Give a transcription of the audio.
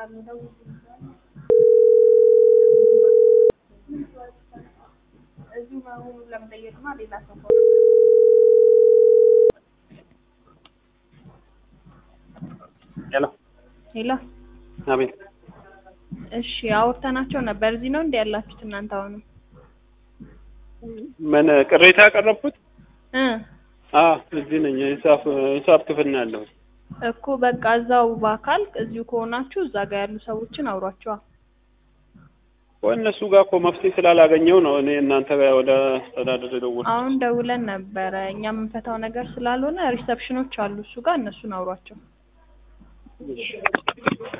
ሄሎ አቤት። እሺ አውርተናቸው ነበር። እዚህ ነው እንዴ ያላችሁት እናንተ አሁን? ምን ቅሬታ ያቀረብኩት? እዚህ ነኝ። ሂሳብ ክፍል ነው ያለው እኮ በቃ እዛው በአካል እዚሁ ከሆናችሁ እዛ ጋር ያሉ ሰዎችን አውሯቸው። ወእነሱ ጋር እኮ መፍትሄ ስላላገኘው ነው እኔ እናንተ ጋር ወደ አስተዳደር ደውልኩት። አሁን ደውለን ነበረ። እኛ የምንፈታው ነገር ስላልሆነ ሪሰፕሽኖች አሉ እሱ ጋር እነሱን አውሯቸው። እሺ